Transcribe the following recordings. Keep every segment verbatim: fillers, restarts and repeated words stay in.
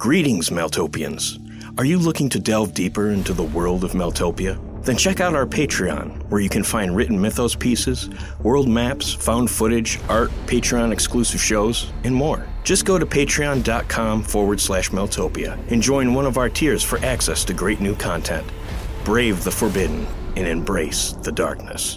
Greetings, Meltopians. Are you looking to delve deeper into the world of Meltopia? Then check out our Patreon, where you can find written mythos pieces, world maps, found footage, art, Patreon-exclusive shows, and more. Just go to patreon.com forward slash Meltopia and join one of our tiers for access to great new content. Brave the forbidden and embrace the darkness.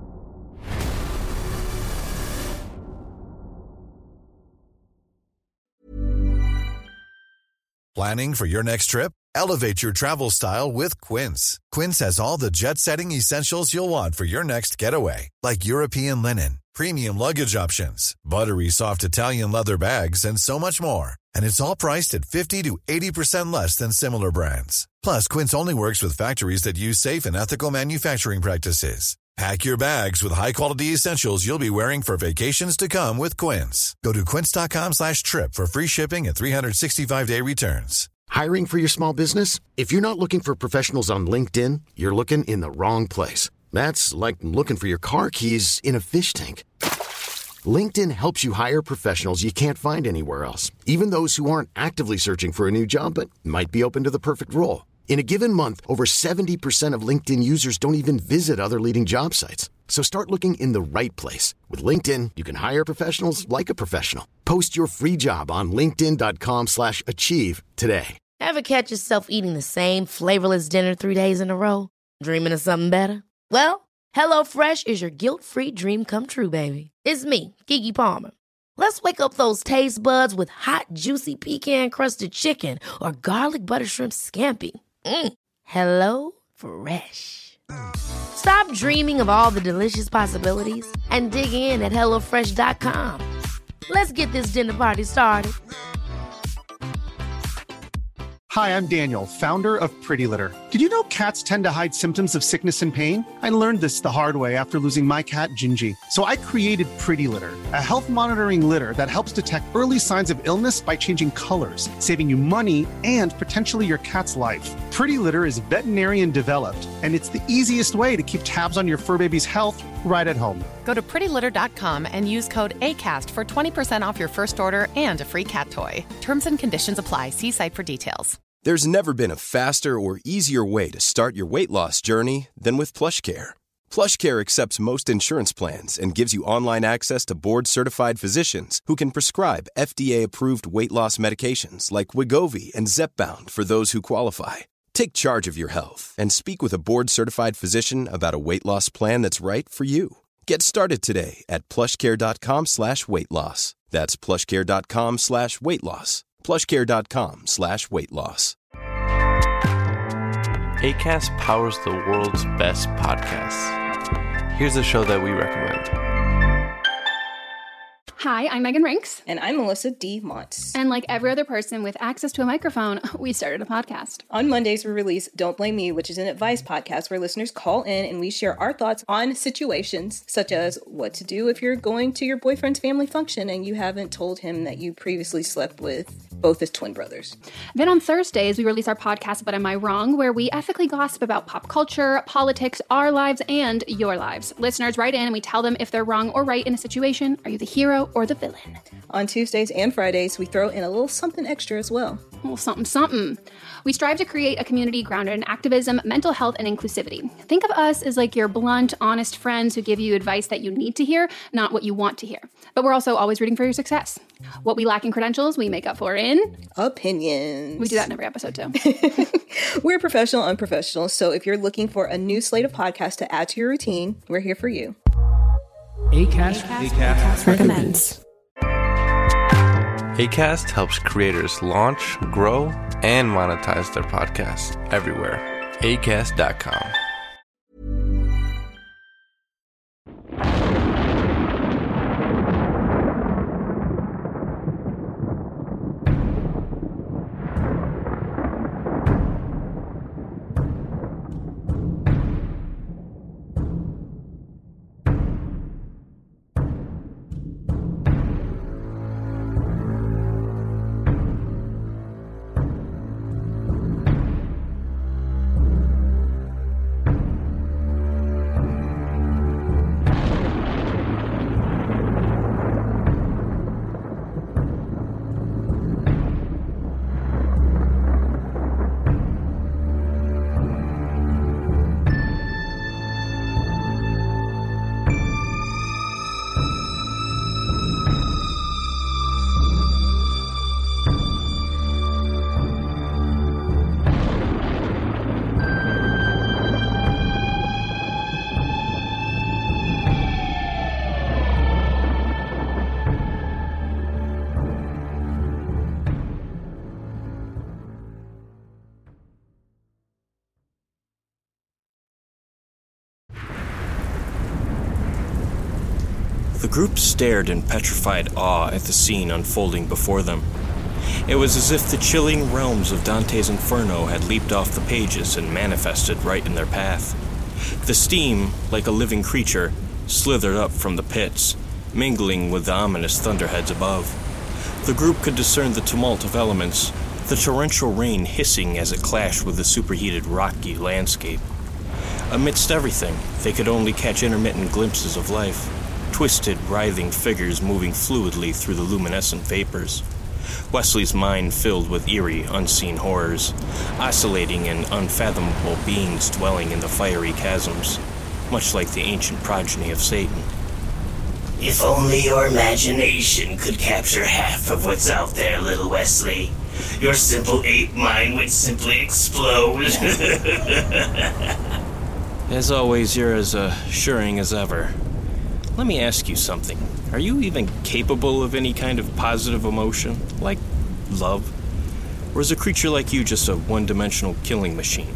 Planning for your next trip? Elevate your travel style with Quince. Quince has all the jet-setting essentials you'll want for your next getaway, like European linen, premium luggage options, buttery soft Italian leather bags, and so much more. And it's all priced at fifty to eighty percent less than similar brands. Plus, Quince only works with factories that use safe and ethical manufacturing practices. Pack your bags with high-quality essentials you'll be wearing for vacations to come with Quince. Go to quince.com slash trip for free shipping and three sixty-five day returns. Hiring for your small business? If you're not looking for professionals on LinkedIn, you're looking in the wrong place. That's like looking for your car keys in a fish tank. LinkedIn helps you hire professionals you can't find anywhere else, even those who aren't actively searching for a new job but might be open to the perfect role. In a given month, over seventy percent of LinkedIn users don't even visit other leading job sites. So start looking in the right place. With LinkedIn, you can hire professionals like a professional. Post your free job on linkedin.com slash achieve today. Ever catch yourself eating the same flavorless dinner three days in a row? Dreaming of something better? Well, HelloFresh is your guilt-free dream come true, baby. It's me, Keke Palmer. Let's wake up those taste buds with hot, juicy pecan-crusted chicken or garlic butter shrimp scampi. Mm. Hello Fresh. Stop dreaming of all the delicious possibilities and dig in at hello fresh dot com. Let's get this dinner party started. Hi, I'm Daniel, founder of Pretty Litter. Did you know cats tend to hide symptoms of sickness and pain? I learned this the hard way after losing my cat, Gingy. So I created Pretty Litter, a health monitoring litter that helps detect early signs of illness by changing colors, saving you money and potentially your cat's life. Pretty Litter is veterinarian developed, and it's the easiest way to keep tabs on your fur baby's health right at home. Go to pretty litter dot com and use code ACAST for twenty percent off your first order and a free cat toy. Terms and conditions apply. See site for details. There's never been a faster or easier way to start your weight loss journey than with PlushCare. PlushCare accepts most insurance plans and gives you online access to board-certified physicians who can prescribe F D A-approved weight loss medications like Wegovy and Zepbound for those who qualify. Take charge of your health and speak with a board-certified physician about a weight loss plan that's right for you. Get started today at plushcare.com slash weight loss. That's plushcare.com slash weight loss. plushcare.com slash weight loss. Acast powers the world's best podcasts. Here's a show that we recommend. Hi, I'm Megan Rinks. And I'm Melissa D. Montz. And like every other person with access to a microphone, we started a podcast. On Mondays, we release Don't Blame Me, which is an advice podcast where listeners call in and we share our thoughts on situations such as what to do if you're going to your boyfriend's family function and you haven't told him that you previously slept with both his twin brothers. Then on Thursdays, we release our podcast, But Am I Wrong?, where we ethically gossip about pop culture, politics, our lives, and your lives. Listeners write in and we tell them if they're wrong or right in a situation. Are you the hero or the villain? On Tuesdays and Fridays, we throw in a little something extra as well. A little something, something. We strive to create a community grounded in activism, mental health, and inclusivity. Think of us as like your blunt, honest friends who give you advice that you need to hear, not what you want to hear. But we're also always rooting for your success. What we lack in credentials, we make up for in opinions. We do that in every episode, too. We're professional, unprofessional, so if you're looking for a new slate of podcasts to add to your routine, we're here for you. Acast, Acast, Acast recommends. Acast helps creators launch, grow, and monetize their podcasts everywhere. acast dot com. The group stared in petrified awe at the scene unfolding before them. It was as if the chilling realms of Dante's Inferno had leaped off the pages and manifested right in their path. The steam, like a living creature, slithered up from the pits, mingling with the ominous thunderheads above. The group could discern the tumult of elements, the torrential rain hissing as it clashed with the superheated rocky landscape. Amidst everything, they could only catch intermittent glimpses of life, twisted, writhing figures moving fluidly through the luminescent vapors. Wesley's mind filled with eerie, unseen horrors, oscillating in unfathomable beings dwelling in the fiery chasms, much like the ancient progeny of Satan. If only your imagination could capture half of what's out there, little Wesley. Your simple ape mind would simply explode. As always, you're as assuring as ever. Let me ask you something. Are you even capable of any kind of positive emotion, like love? Or is a creature like you just a one-dimensional killing machine?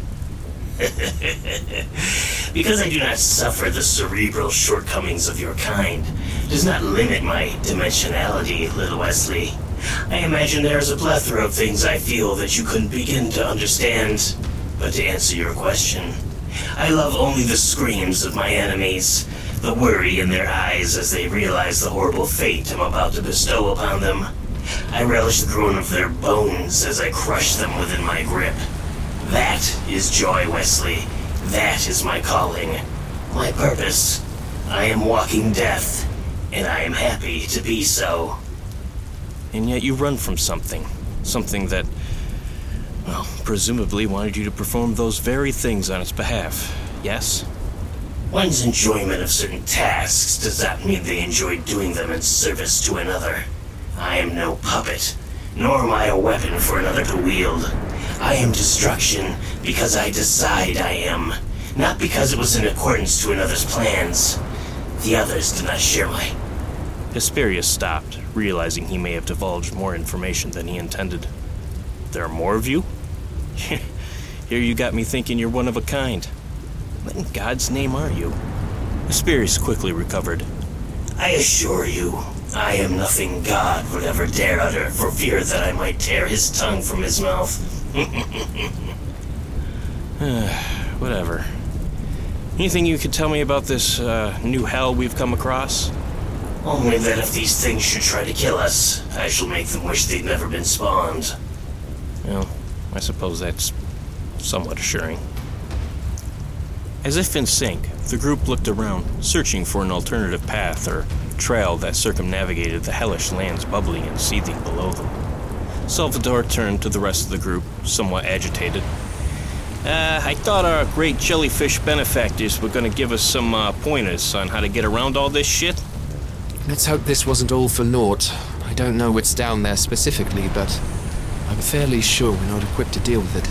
Because I do not suffer the cerebral shortcomings of your kind does not limit my dimensionality, little Wesley. I imagine there is a plethora of things I feel that you couldn't begin to understand. But to answer your question, I love only the screams of my enemies, the worry in their eyes as they realize the horrible fate I'm about to bestow upon them. I relish the groan of their bones as I crush them within my grip. That is joy, Wesley. That is my calling. My purpose. I am walking death, and I am happy to be so. And yet you run from something. Something that, well, presumably wanted you to perform those very things on its behalf. Yes? One's enjoyment of certain tasks does not mean they enjoy doing them in service to another. I am no puppet, nor am I a weapon for another to wield. I am destruction because I decide I am, not because it was in accordance to another's plans. The others do not share my... Hesperius stopped, realizing he may have divulged more information than he intended. There are more of you? Here you got me thinking you're one of a kind. What in God's name are you? Hesperius quickly recovered. I assure you, I am nothing God would ever dare utter for fear that I might tear his tongue from his mouth. Whatever. Anything you could tell me about this uh, new hell we've come across? Only that if these things should try to kill us, I shall make them wish they'd never been spawned. Well, I suppose that's somewhat assuring. As if in sync, the group looked around, searching for an alternative path or trail that circumnavigated the hellish lands bubbling and seething below them. Salvador turned to the rest of the group, somewhat agitated. Uh, I thought our great jellyfish benefactors were going to give us some uh, pointers on how to get around all this shit. Let's hope this wasn't all for naught. I don't know what's down there specifically, but I'm fairly sure we're not equipped to deal with it.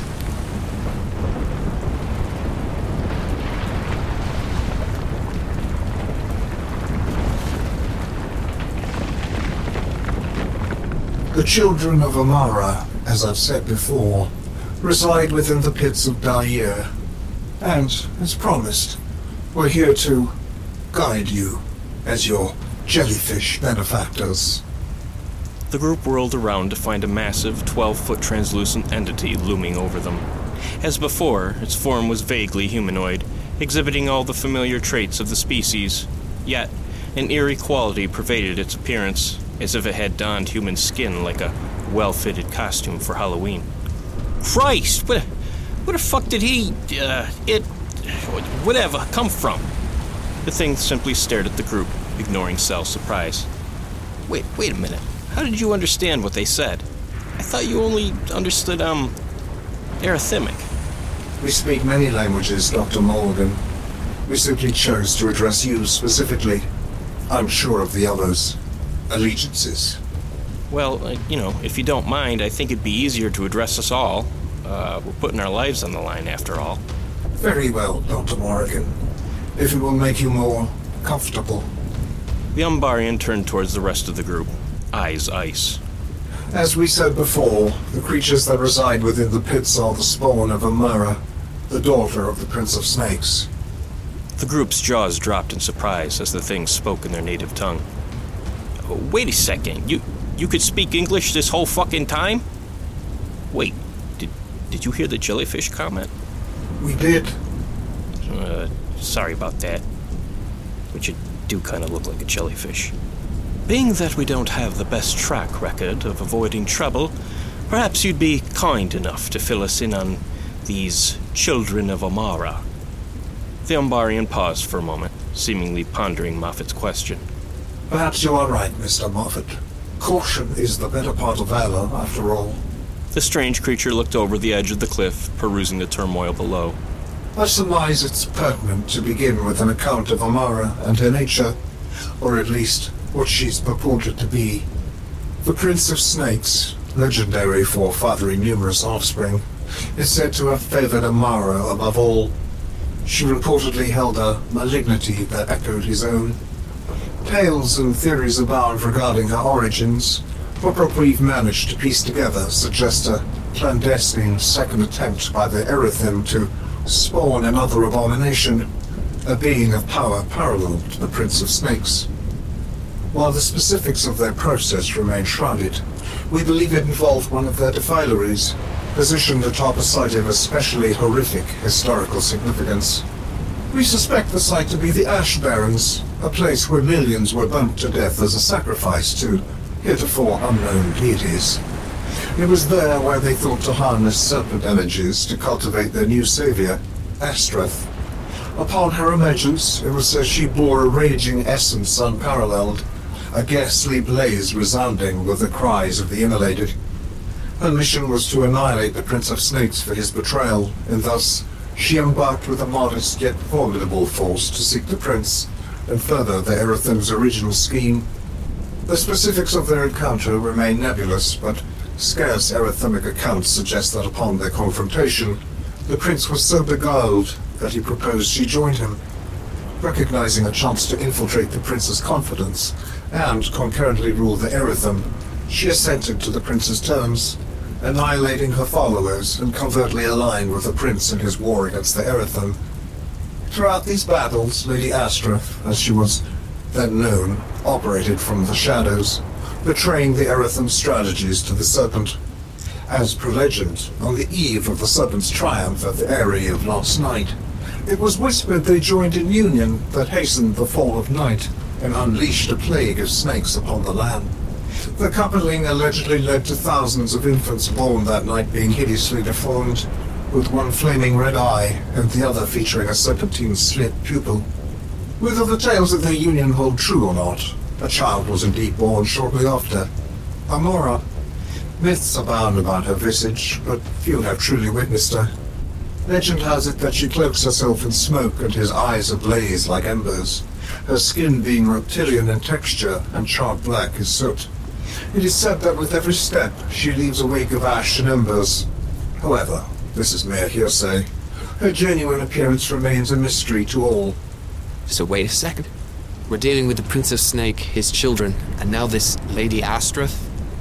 The children of Amara, as I've said before, reside within the pits of Dair, and, as promised, we're here to guide you as your jellyfish benefactors. The group whirled around to find a massive, twelve-foot translucent entity looming over them. As before, its form was vaguely humanoid, exhibiting all the familiar traits of the species, yet an eerie quality pervaded its appearance, as if it had donned human skin like a well-fitted costume for Halloween. Christ! Where, where the fuck did he, uh, it, whatever, come from? The thing simply stared at the group, ignoring Sal's surprise. Wait, wait a minute. How did you understand what they said? I thought you only understood, um, Erythemic. We speak many languages, Doctor Morgan. We simply chose to address you specifically. I'm sure of the others' allegiances. Well, uh, you know, if you don't mind, I think it'd be easier to address us all. Uh, we're putting our lives on the line, after all. Very well, Doctor Morgan. If it will make you more comfortable. The Umbarian turned towards the rest of the group, eyes ice. As we said before, the creatures that reside within the pits are the spawn of Amara, the daughter of the Prince of Snakes. The group's jaws dropped in surprise as the things spoke in their native tongue. Wait a second, you you could speak English this whole fucking time? Wait, did did you hear the jellyfish comment? We did. Uh, sorry about that. But you do kind of look like a jellyfish. Being that we don't have the best track record of avoiding trouble, perhaps you'd be kind enough to fill us in on these children of Amara. The Umbarian paused for a moment, seemingly pondering Moffat's question. Perhaps you are right, Mister Moffat. Caution is the better part of valor, after all. The strange creature looked over the edge of the cliff, perusing the turmoil below. I surmise it's pertinent to begin with an account of Amara and her nature, or at least what she's purported to be. The Prince of Snakes, legendary for fathering numerous offspring, is said to have favored Amara above all. She reportedly held a malignity that echoed his own. Tales and theories abound regarding her origins, but what we've managed to piece together suggest a clandestine second attempt by the Erythim to spawn another abomination, a being of power parallel to the Prince of Snakes. While the specifics of their process remain shrouded, we believe it involved one of their defileries, positioned atop a site of especially horrific historical significance. We suspect the site to be the Ash Barrens, a place where millions were burnt to death as a sacrifice to heretofore unknown deities. It was there where they thought to harness serpent energies to cultivate their new savior, Astreth. Upon her emergence, it was as she bore a raging essence unparalleled, a ghastly blaze resounding with the cries of the immolated. Her mission was to annihilate the Prince of Snakes for his betrayal, and thus she embarked with a modest yet formidable force to seek the Prince and further the Erythim's original scheme. The specifics of their encounter remain nebulous, but scarce Erythimic accounts suggest that upon their confrontation, the Prince was so beguiled that he proposed she join him. Recognizing a chance to infiltrate the Prince's confidence and concurrently rule the Erythim, she assented to the Prince's terms, annihilating her followers and covertly aligned with the Prince in his war against the Erythim. Throughout these battles, Lady Astreth, as she was then known, operated from the shadows, betraying the Erythim's strategies to the Serpent. As per legend, on the eve of the Serpent's triumph at the Eyrie of last night, it was whispered they joined in union that hastened the fall of night and unleashed a plague of snakes upon the land. The coupling allegedly led to thousands of infants born that night being hideously deformed, with one flaming red eye and the other featuring a serpentine slit pupil. Whether the tales of their union hold true or not, a child was indeed born shortly after. Amara. Myths abound about her visage, but few have truly witnessed her. Legend has it that she cloaks herself in smoke and his eyes ablaze like embers, her skin being reptilian in texture and charred black as soot. It is said that with every step she leaves a wake of ash and embers. However, this is mere hearsay. Her genuine appearance remains a mystery to all. So wait a second. We're dealing with the Prince of Snake, his children, and now this Lady Astreth?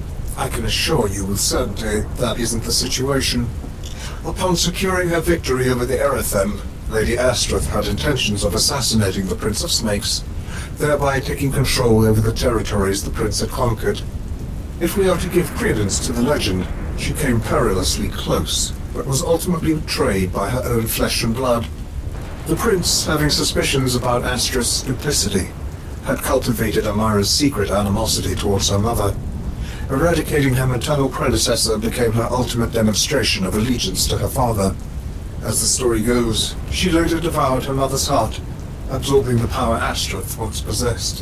I can assure you with certainty that isn't the situation. Upon securing her victory over the Erythim, Lady Astreth had intentions of assassinating the Prince of Snakes, thereby taking control over the territories the Prince had conquered. If we are to give credence to the legend, she came perilously close, but was ultimately betrayed by her own flesh and blood. The Prince, having suspicions about Astreth's duplicity, had cultivated Amara's secret animosity towards her mother. Eradicating her maternal predecessor became her ultimate demonstration of allegiance to her father. As the story goes, she later devoured her mother's heart, absorbing the power Astreth once possessed.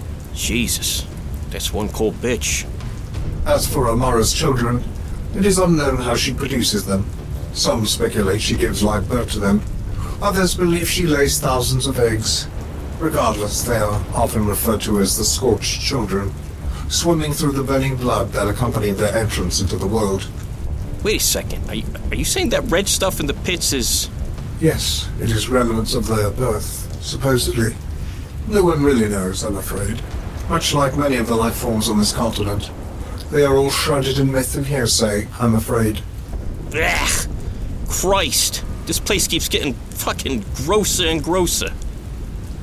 Jesus, that's one cold bitch. As for Amara's children, it is unknown how she produces them. Some speculate she gives live birth to them. Others believe she lays thousands of eggs. Regardless, they are often referred to as the Scorched Children, swimming through the burning blood that accompanied their entrance into the world. Wait a second, are you, are you saying that red stuff in the pits is... Yes, it is remnants of their birth, supposedly. No one really knows, I'm afraid. Much like many of the life forms on this continent. They are all shrouded in myth and hearsay, I'm afraid. Ugh! Christ! This place keeps getting fucking grosser and grosser.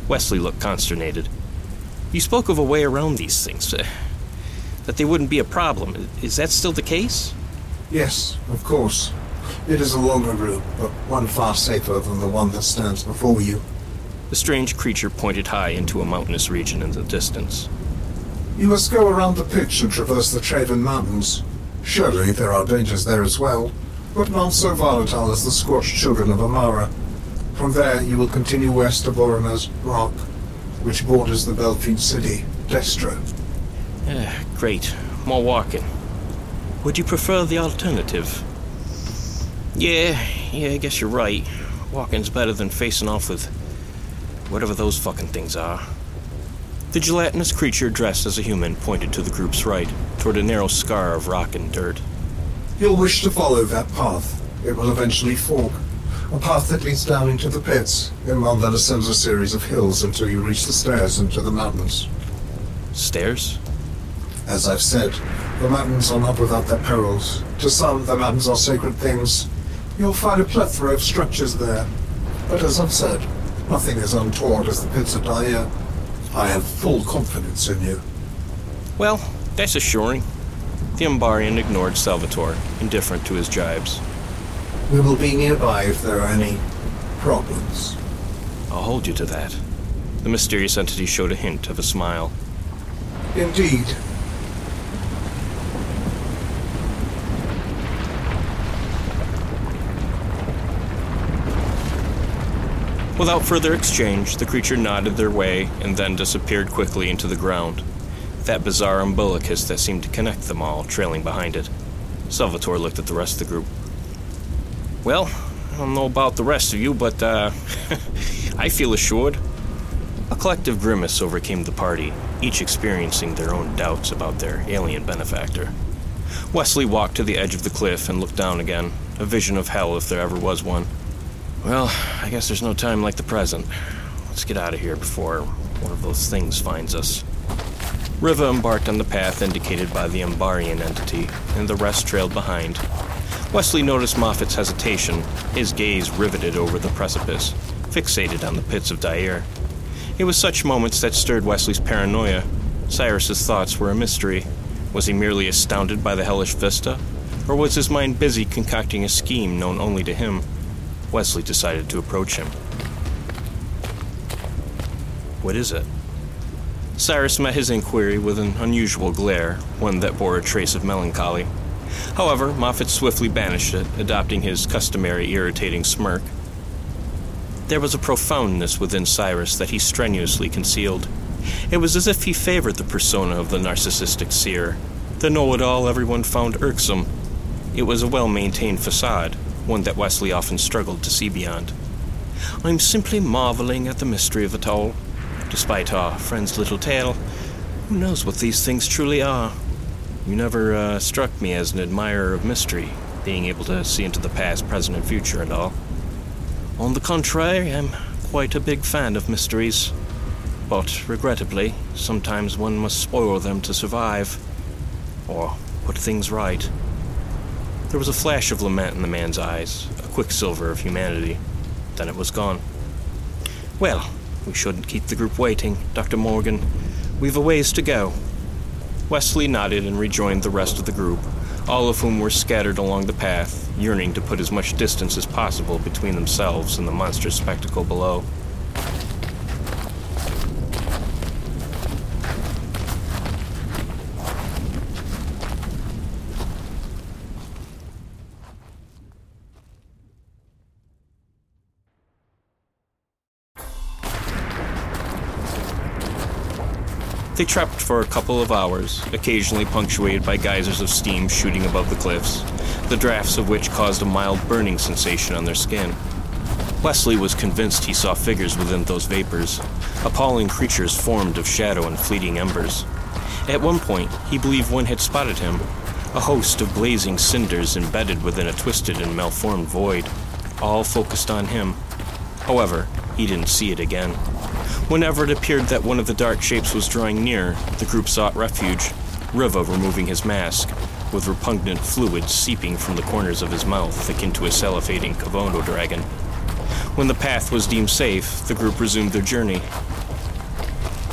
Wesley looked consternated. You spoke of a way around these things, uh, that they wouldn't be a problem. Is that still the case? Yes, of course. It is a longer route, but one far safer than the one that stands before you. The strange creature pointed high into a mountainous region in the distance. You must go around the pitch and traverse the Traven Mountains. Surely there are dangers there as well, but not so volatile as the scorched children of Amara. From there you will continue west to Boromir's Rock, which borders the Belfield city, Destra. Uh, great. More walking. Would you prefer the alternative? Yeah, yeah, I guess you're right. Walking's better than facing off with whatever those fucking things are. The gelatinous creature dressed as a human pointed to the group's right, toward a narrow scar of rock and dirt. You'll wish to follow that path. It will eventually fork. A path that leads down into the pits, and one that ascends a series of hills until you reach the stairs into the mountains. Stairs? As I've said, the mountains are not without their perils. To some, the mountains are sacred things. You'll find a plethora of structures there. But as I've said, nothing is untoward as the pits of Daya. I have full confidence in you. Well, that's assuring. The Umbarian ignored Salvatore, indifferent to his jibes. We will be nearby if there are any problems. I'll hold you to that. The mysterious entity showed a hint of a smile. Indeed. Without further exchange, the creature nodded their way and then disappeared quickly into the ground, that bizarre umbilicus that seemed to connect them all trailing behind it. Salvatore looked at the rest of the group. Well, I don't know about the rest of you, but uh, I feel assured. A collective grimace overcame the party, each experiencing their own doubts about their alien benefactor. Wesley walked to the edge of the cliff and looked down again, a vision of hell if there ever was one. Well, I guess there's no time like the present. Let's get out of here before one of those things finds us. Riva embarked on the path indicated by the Umbarian entity, and the rest trailed behind. Wesley noticed Moffat's hesitation, his gaze riveted over the precipice, fixated on the pits of Dyer. It was such moments that stirred Wesley's paranoia. Cyrus's thoughts were a mystery. Was he merely astounded by the hellish vista? Or was his mind busy concocting a scheme known only to him? Wesley decided to approach him. What is it? Cyrus met his inquiry with an unusual glare, one that bore a trace of melancholy. However, Moffat swiftly banished it, adopting his customary irritating smirk. There was a profoundness within Cyrus that he strenuously concealed. It was as if he favored the persona of the narcissistic seer, the know-it-all everyone found irksome. It was a well-maintained facade, one that Wesley often struggled to see beyond. I'm simply marveling at the mystery of it all. Despite our friend's little tale, who knows what these things truly are? You never uh, struck me as an admirer of mystery, being able to see into the past, present, and future and all. On the contrary, I'm quite a big fan of mysteries. But, regrettably, sometimes one must spoil them to survive. Or put things right. There was a flash of lament in the man's eyes, a quicksilver of humanity. Then it was gone. Well, we shouldn't keep the group waiting, Doctor Morgan. We've a ways to go. Wesley nodded and rejoined the rest of the group, all of whom were scattered along the path, yearning to put as much distance as possible between themselves and the monstrous spectacle below. They trapped for a couple of hours, occasionally punctuated by geysers of steam shooting above the cliffs, the drafts of which caused a mild burning sensation on their skin. Wesley was convinced he saw figures within those vapors, appalling creatures formed of shadow and fleeting embers. At one point, he believed one had spotted him, a host of blazing cinders embedded within a twisted and malformed void, all focused on him. However, he didn't see it again. Whenever it appeared that one of the dark shapes was drawing near, the group sought refuge, Riva removing his mask, with repugnant fluid seeping from the corners of his mouth akin to a salivating Komodo dragon. When the path was deemed safe, the group resumed their journey.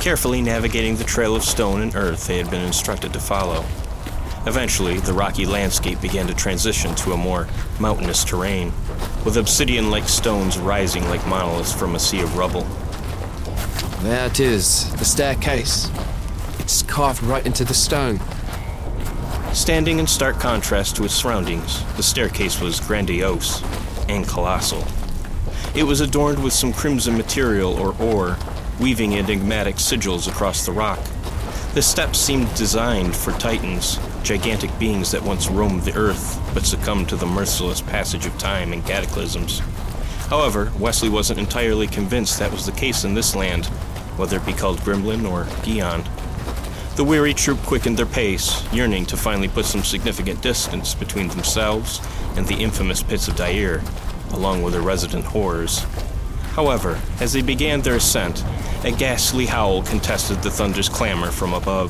carefully navigating the trail of stone and earth they had been instructed to follow. Eventually, the rocky landscape began to transition to a more mountainous terrain, with obsidian-like stones rising like monoliths from a sea of rubble. There it is, the staircase. It's carved right into the stone. Standing in stark contrast to its surroundings, the staircase was grandiose and colossal. It was adorned with some crimson material or ore, weaving enigmatic sigils across the rock. The steps seemed designed for titans, gigantic beings that once roamed the earth, but succumbed to the merciless passage of time and cataclysms. However, Wesley wasn't entirely convinced that was the case in this land, whether it be called Grimlin or Gion. The weary troop quickened their pace, yearning to finally put some significant distance between themselves and the infamous pits of Dyer, along with their resident horrors. However, as they began their ascent, a ghastly howl contested the thunder's clamor from above.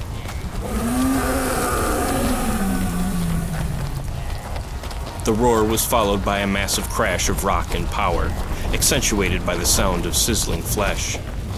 The roar was followed by a massive crash of rock and power, accentuated by the sound of sizzling flesh.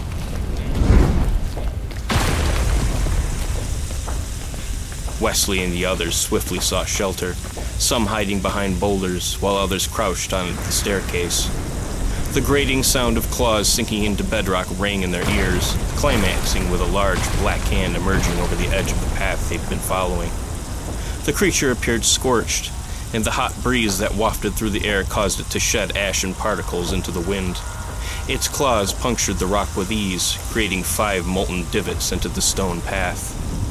Wesley and the others swiftly sought shelter, some hiding behind boulders, while others crouched on the staircase. The grating sound of claws sinking into bedrock rang in their ears, climaxing with a large black hand emerging over the edge of the path they'd been following. The creature appeared scorched, and the hot breeze that wafted through the air caused it to shed ashen particles into the wind. Its claws punctured the rock with ease, creating five molten divots into the stone path.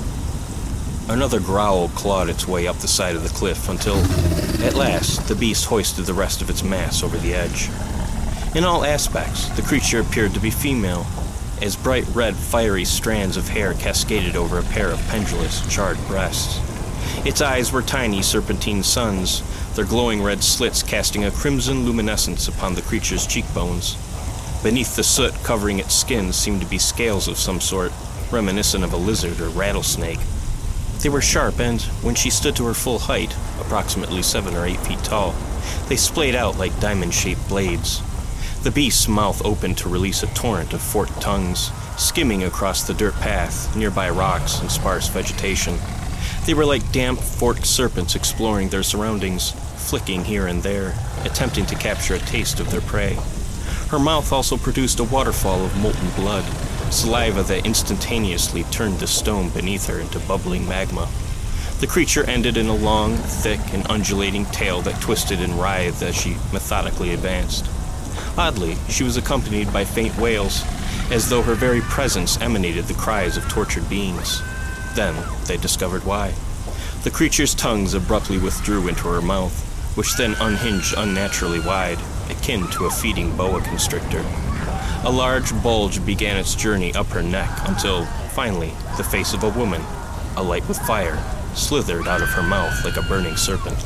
Another growl clawed its way up the side of the cliff until, at last, the beast hoisted the rest of its mass over the edge. In all aspects, the creature appeared to be female, as bright red fiery strands of hair cascaded over a pair of pendulous, charred breasts. Its eyes were tiny serpentine suns, their glowing red slits casting a crimson luminescence upon the creature's cheekbones. Beneath the soot covering its skin seemed to be scales of some sort, reminiscent of a lizard or rattlesnake. They were sharp and, when she stood to her full height, approximately seven or eight feet tall, they splayed out like diamond-shaped blades. The beast's mouth opened to release a torrent of forked tongues, skimming across the dirt path, nearby rocks and sparse vegetation. They were like damp, forked serpents exploring their surroundings, flicking here and there, attempting to capture a taste of their prey. Her mouth also produced a waterfall of molten blood, saliva that instantaneously turned the stone beneath her into bubbling magma. The creature ended in a long, thick, and undulating tail that twisted and writhed as she methodically advanced. Oddly, she was accompanied by faint wails, as though her very presence emanated the cries of tortured beings. Then they discovered why. The creature's tongues abruptly withdrew into her mouth, which then unhinged unnaturally wide, akin to a feeding boa constrictor. A large bulge began its journey up her neck until, finally, the face of a woman, alight with fire, slithered out of her mouth like a burning serpent.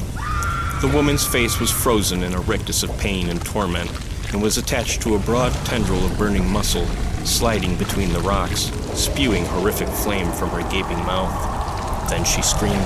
The woman's face was frozen in a rictus of pain and torment, and was attached to a broad tendril of burning muscle, sliding between the rocks, spewing horrific flame from her gaping mouth. Then she screamed.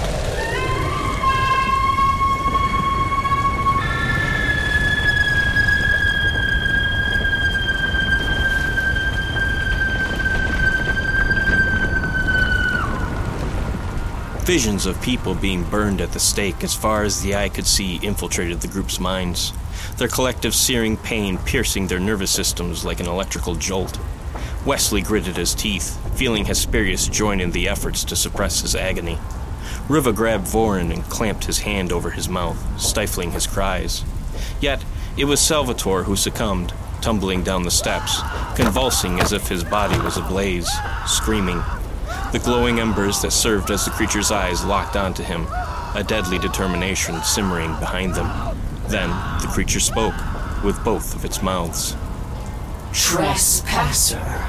Visions of people being burned at the stake as far as the eye could see infiltrated the group's minds, their collective searing pain piercing their nervous systems like an electrical jolt. Wesley gritted his teeth, feeling Hesperius join in the efforts to suppress his agony. Riva grabbed Vorin and clamped his hand over his mouth, stifling his cries. Yet, it was Salvatore who succumbed, tumbling down the steps, convulsing as if his body was ablaze, screaming. The glowing embers that served as the creature's eyes locked onto him, a deadly determination simmering behind them. Then the creature spoke, with both of its mouths. Trespasser.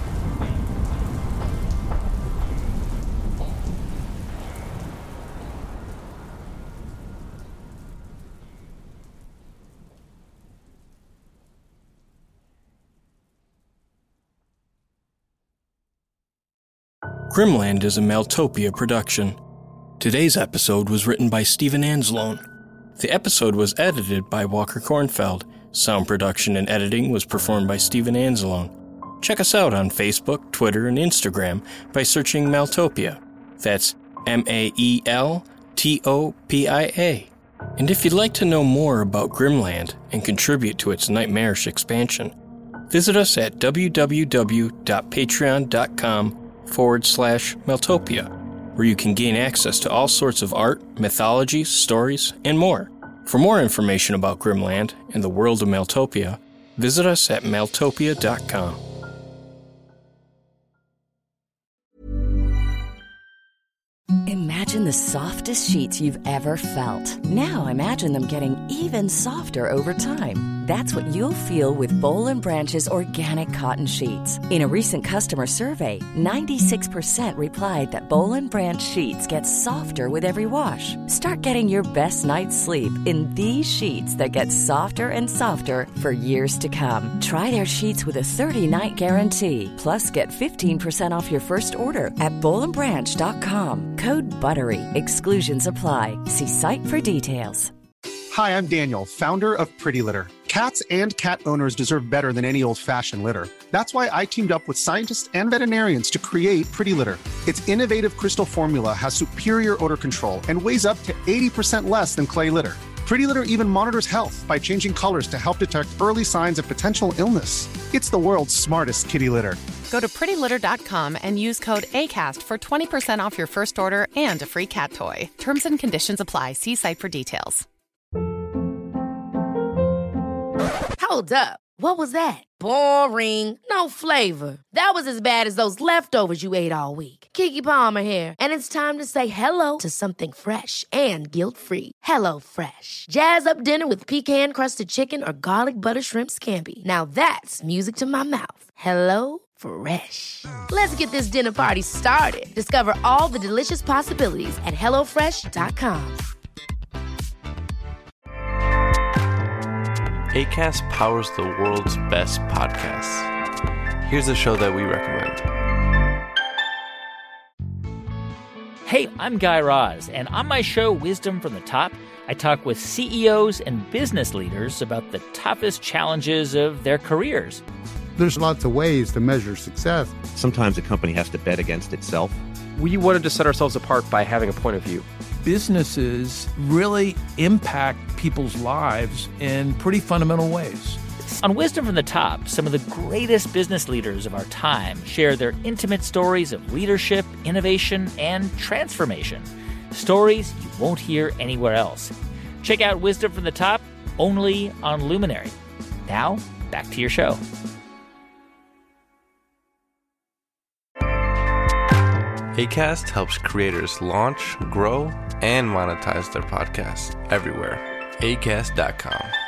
Grimland is a Maltopia production. Today's episode was written by Steven Anzalone. The episode was edited by Walker Kornfeld. Sound production and editing was performed by Steven Anzalone. Check us out on Facebook, Twitter, and Instagram by searching Maeltopia. That's M A E L T O P I A. And if you'd like to know more about Grimland and contribute to its nightmarish expansion, visit us at www.patreon.com forward slash Maeltopia, where you can gain access to all sorts of art, mythologies, stories, and more. For more information about Grimland and the world of Maeltopia, visit us at maeltopia dot com. Imagine the softest sheets you've ever felt. Now imagine them getting even softer over time. That's what you'll feel with Boll and Branch's organic cotton sheets. In a recent customer survey, ninety-six percent replied that Boll and Branch sheets get softer with every wash. Start getting your best night's sleep in these sheets that get softer and softer for years to come. Try their sheets with a thirty-night guarantee. Plus, get fifteen percent off your first order at boll and branch dot com. Code BUTTERY. Exclusions apply. See site for details. Hi, I'm Daniel, founder of Pretty Litter. Cats and cat owners deserve better than any old-fashioned litter. That's why I teamed up with scientists and veterinarians to create Pretty Litter. Its innovative crystal formula has superior odor control and weighs up to eighty percent less than clay litter. Pretty Litter even monitors health by changing colors to help detect early signs of potential illness. It's the world's smartest kitty litter. Go to pretty litter dot com and use code ACAST for twenty percent off your first order and a free cat toy. Terms and conditions apply. See site for details. Hold up. What was that? Boring. No flavor. That was as bad as those leftovers you ate all week. Keke Palmer here, and it's time to say hello to something fresh and guilt-free. Hello Fresh. Jazz up dinner with pecan-crusted chicken or garlic butter shrimp scampi. Now that's music to my mouth. Hello Fresh. Let's get this dinner party started. Discover all the delicious possibilities at hello fresh dot com. Acast powers the world's best podcasts. Here's a show that we recommend. Hey, I'm Guy Raz, and on my show, Wisdom from the Top, I talk with C E Os and business leaders about the toughest challenges of their careers. There's lots of ways to measure success. Sometimes a company has to bet against itself. We wanted to set ourselves apart by having a point of view. Businesses really impact people's lives in pretty fundamental ways. On Wisdom from the Top, some of the greatest business leaders of our time share their intimate stories of leadership, innovation, and transformation. Stories you won't hear anywhere else. Check out Wisdom from the Top only on Luminary. Now, back to your show. Acast helps creators launch, grow, and monetize their podcasts everywhere. acast dot com.